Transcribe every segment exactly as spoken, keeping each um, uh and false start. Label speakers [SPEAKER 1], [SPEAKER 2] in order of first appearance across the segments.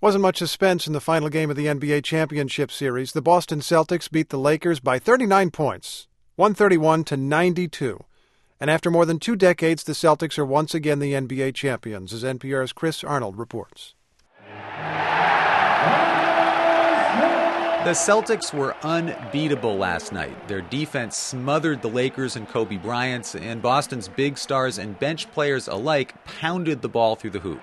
[SPEAKER 1] Wasn't much suspense in the final game of the N B A Championship Series. The Boston Celtics beat the Lakers by thirty-nine points, one thirty-one to ninety-two. And after more than two decades, the Celtics are once again the N B A champions, as N P R's Chris Arnold reports.
[SPEAKER 2] The Celtics were unbeatable last night. Their defense smothered the Lakers and Kobe Bryant, and Boston's big stars and bench players alike pounded the ball through the hoop.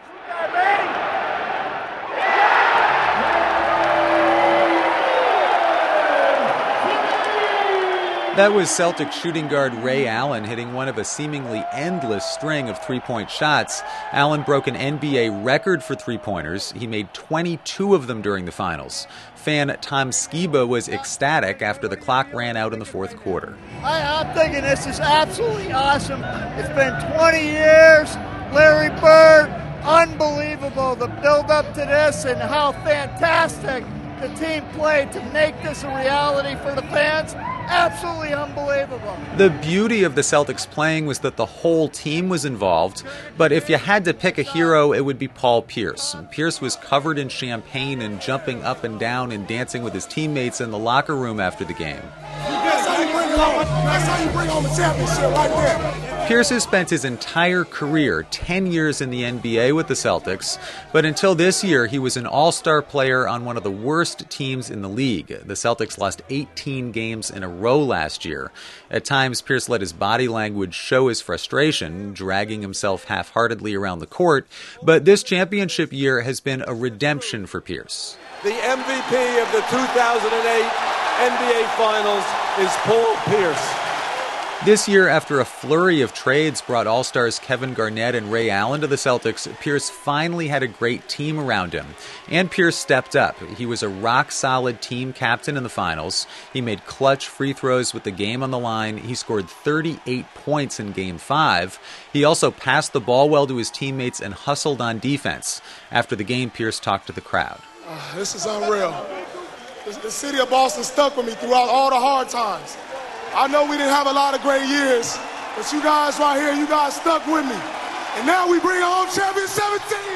[SPEAKER 2] That was Celtics shooting guard Ray Allen hitting one of a seemingly endless string of three-point shots. Allen broke an N B A record for three-pointers. He made twenty-two of them during the finals. Fan Tom Skiba was ecstatic after the clock ran out in the fourth quarter.
[SPEAKER 3] I, I'm thinking this is absolutely awesome. It's been twenty years. Larry Bird, unbelievable, the build-up to this and how fantastic the team played to make this a reality for the fans. Absolutely unbelievable.
[SPEAKER 2] The beauty of the Celtics playing was that the whole team was involved, but if you had to pick a hero, it would be Paul Pierce. Pierce was covered in champagne and jumping up and down and dancing with his teammates in the locker room after the game.
[SPEAKER 4] That's how you bring home, that's how you bring home a championship right there.
[SPEAKER 2] Pierce has spent his entire career, ten years in the N B A with the Celtics, but until this year, he was an all-star player on one of the worst teams in the league. The Celtics lost eighteen games in a row last year. At times, Pierce let his body language show his frustration, dragging himself half-heartedly around the court, but this championship year has been a redemption for Pierce.
[SPEAKER 5] The M V P of the two thousand eight N B A Finals is Paul Pierce.
[SPEAKER 2] This year, after a flurry of trades brought All-Stars Kevin Garnett and Ray Allen to the Celtics, Pierce finally had a great team around him. And Pierce stepped up. He was a rock-solid team captain in the finals. He made clutch free throws with the game on the line. He scored thirty-eight points in Game five. He also passed the ball well to his teammates and hustled on defense. After the game, Pierce talked to the crowd.
[SPEAKER 4] Uh, this is unreal. The, the city of Boston stuck with me throughout all the hard times. I know we didn't have a lot of great years, but you guys right here, you guys stuck with me. And now we bring home champion seventeen.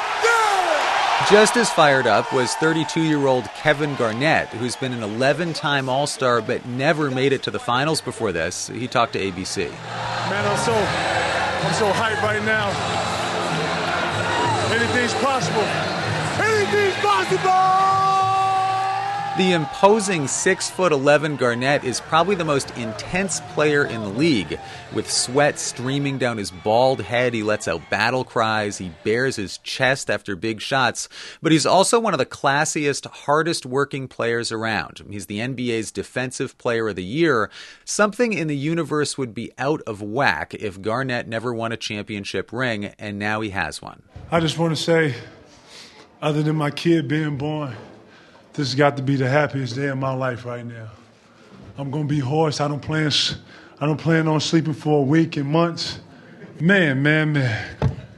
[SPEAKER 4] Yeah!
[SPEAKER 2] Just as fired up was thirty-two-year-old Kevin Garnett, who's been an eleven-time All-Star but never made it to the finals before this. He talked to A B C.
[SPEAKER 6] Man, I'm so, I'm so hyped right now. Anything's possible. Anything's possible!
[SPEAKER 2] The imposing six foot eleven Garnett is probably the most intense player in the league. With sweat streaming down his bald head, he lets out battle cries, he bares his chest after big shots, but he's also one of the classiest, hardest working players around. He's the N B A's Defensive Player of the Year. Something in the universe would be out of whack if Garnett never won a championship ring, and now he has one.
[SPEAKER 6] I just want to say, other than my kid being born, this has got to be the happiest day of my life right now. I'm going to be hoarse. I don't plan I don't plan on sleeping for a week and months. Man, man, man.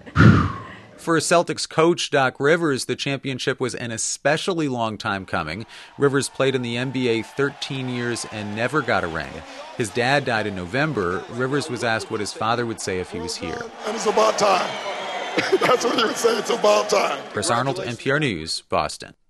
[SPEAKER 2] For Celtics coach Doc Rivers, the championship was an especially long time coming. Rivers played in the N B A thirteen years and never got a ring. His dad died in November. Rivers was asked what his father would say if he was here.
[SPEAKER 4] And it's about time. That's what he would say. It's about time.
[SPEAKER 2] Chris Arnold, N P R News, Boston.